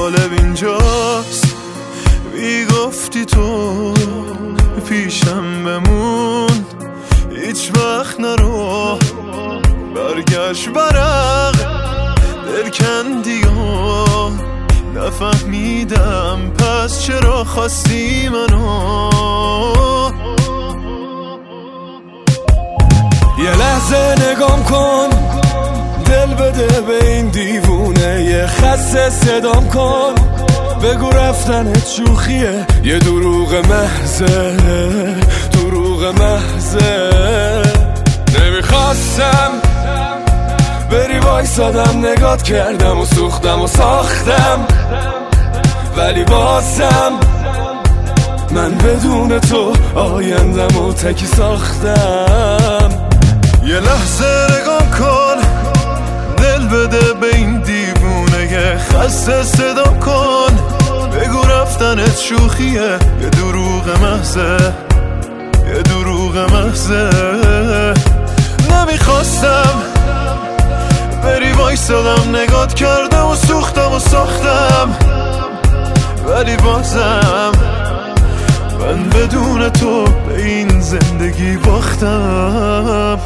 جالب اینجاست بی گفتی تو پیشم بمون، هیچ وقت نرو برگشت برق دل کندی ها، نفهمیدم پس چرا خواستی منو. یه لحظه نگام کن، دل بده به این دیوونه، یه خسته صدام کن، بگو رفتنت شوخیه، یه دروغ محضه، دروغ محضه. نمیخواستم بری وایسادم، نگات کردم و سوختم و ساختم، ولی بازم من بدون تو آیندم و تکی ساختم. یه لحظه نگام کن، دل بده به این دیوونه، یه خسته صدام کن، بگو رفتنت شوخیه، یه دروغ محضه، یه دروغ محضه. نمیخواستم بری وایسادم، نگات کردم و سوختم و ساختم، ولی بازم من بدون تو به این زندگی باختم.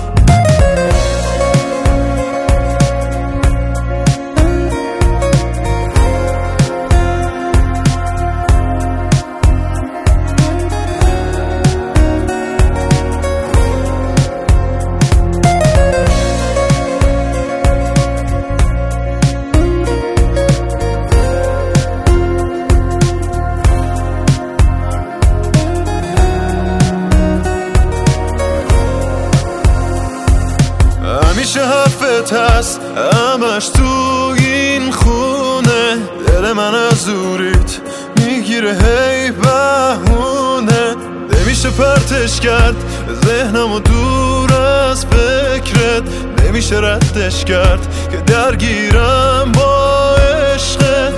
همیشه حرفت هست همش تو این خونه، دل من از دوریت میگیره هی بهونه، نمیشه پرتش کرد ذهنمو دور از فکرت، نمیشه ردش کرد که درگیرم با عشقت.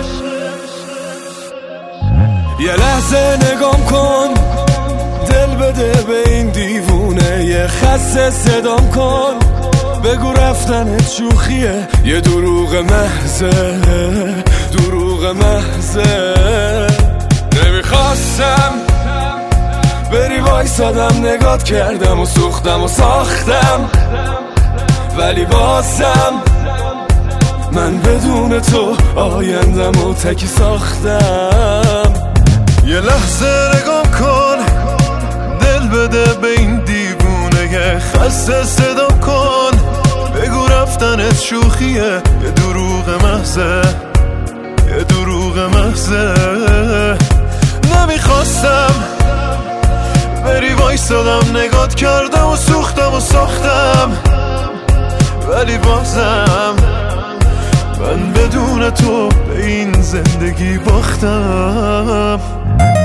یه لحظه نگام کن، دل بده به این دیوونه، یه خسته صدام کن، بگو رفتنت شوخیه، یه دروغ محضه، دروغ محضه. نمیخواستم بری وایسادم، نگات کردم و سوختم و ساختم، ولی بازم من بدون تو آیندم و تکی ساختم. یه لحظه نگام کن، دل بده به این دیوونه، یه خسته صدام کن، بگو رفتنت شوخیه، یه دروغ محضه، یه دروغ محضه. نمیخواستم بری وایسادم، نگات کردم و سوختم و ساختم، ولی بازم من بدون تو به این زندگی باختم.